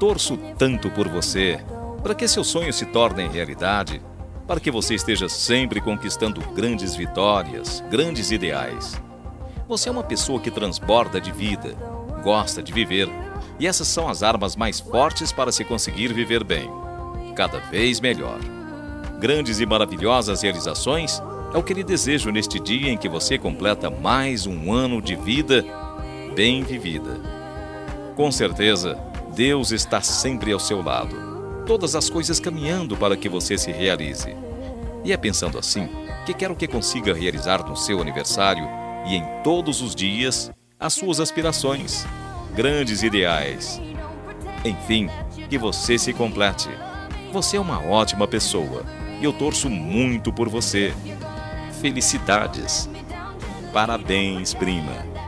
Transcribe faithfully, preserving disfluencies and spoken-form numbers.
torço tanto por você, para que seus sonhos se tornem realidade, para que você esteja sempre conquistando grandes vitórias, grandes ideais. Você é uma pessoa que transborda de vida, gosta de viver, e essas são as armas mais fortes para se conseguir viver bem, cada vez melhor. Grandes e maravilhosas realizações é o que lhe desejo neste dia em que você completa mais um ano de vida bem vivida. Com certeza, Deus está sempre ao seu lado, todas as coisas caminhando para que você se realize. E é pensando assim que quero que consiga realizar no seu aniversário e em todos os dias as suas aspirações, grandes ideais. Enfim, que você se complete. Você é uma ótima pessoa e eu torço muito por você. Felicidades. Parabéns, prima.